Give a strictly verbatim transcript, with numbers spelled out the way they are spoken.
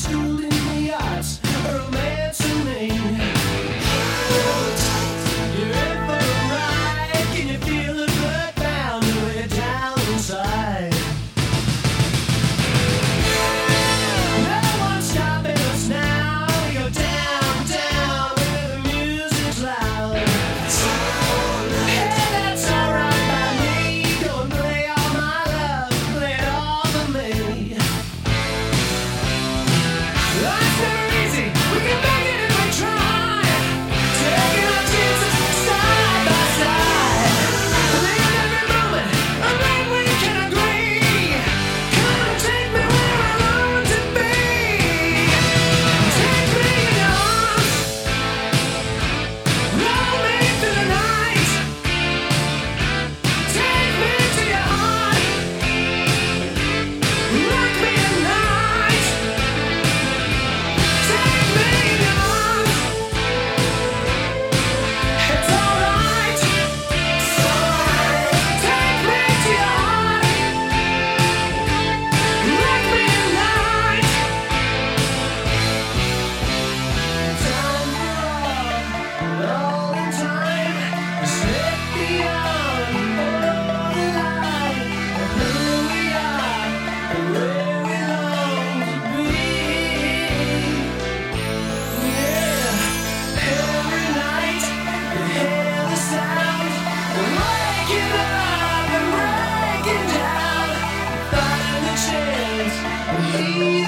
schooled in the arts, romance and me. You're in for a ride. Can you feel the blood bound way down inside? No one's stopping us now. We go down, down where the music's loud. Hey, that's alright by me. Go and play all my love, play it all for me. Life's never easy. We can make it if we try. Taking our chances side by side. Living every moment, and then we can agree. Come and take me where I want to be. Take me in your arms, roll me through the night. Take me to your heart, rock me at night. Take me in your arms, it's alright, it's alright. Take me to your heart, rock me at night. Time for all in time, slip beyond the line of who we are and where we long to be. Yeah, every night you hear the sound, we're waking up and breaking down, find the chance, and heal.